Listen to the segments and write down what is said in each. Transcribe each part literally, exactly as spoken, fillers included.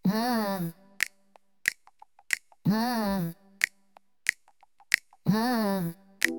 Mm, mm, mm.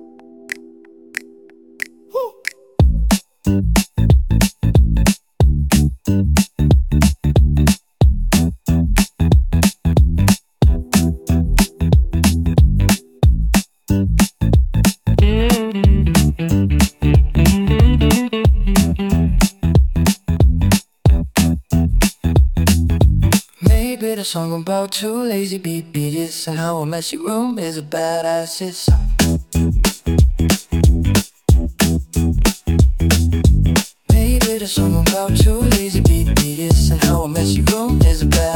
Maybe the song about two lazy beat beats and how a messy room is a badass hit. Maybe the song about two lazy beat beats and how a messy room is a badass